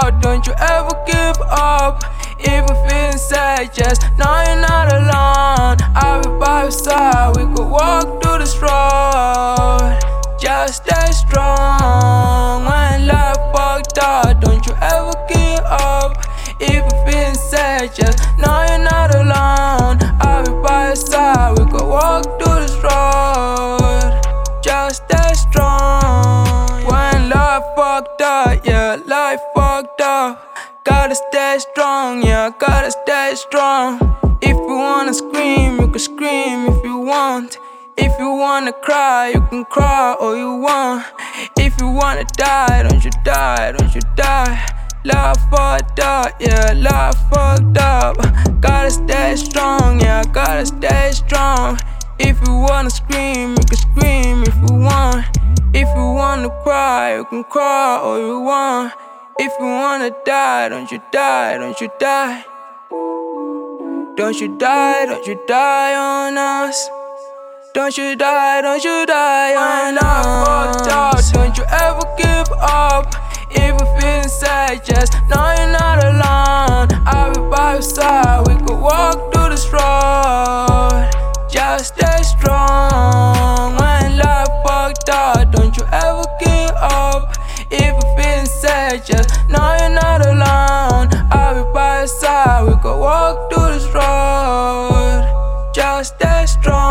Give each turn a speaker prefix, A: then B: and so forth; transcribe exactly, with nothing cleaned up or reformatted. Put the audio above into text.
A: out, don't you ever give up. If you're feeling sad, just know you're not alone. I'll be by your side, we could walk through this road. Just stay strong when life fucked up, don't you ever give up. If you're feeling sad, just know you're not alone. I'll be by your side, we could walk through this road. Just stay strong when life fucked up, yeah, life fucked up. Gotta stay strong, yeah, gotta stay strong. If you wanna scream, you can scream if you want. If you wanna cry, you can cry all you want. If you wanna die, don't you die, don't you die. Life fucked up, yeah, life fucked up. Gotta stay strong, yeah, gotta stay strong. If you wanna scream, you can scream if you want. If you wanna cry, you can cry all you want. If you wanna die, don't you die, don't you die. Don't you die, don't you die on us. Don't you die, don't you die on us. Don't you ever give up. If you're feeling sad, just know you're not alone. I'll be by your side, we could walk through this road. Just stay strong when life fucked up, don't you ever give up. If you're feeling sad, just know you're not alone. I'll be by your side, we could walk through this road. Just stay strong.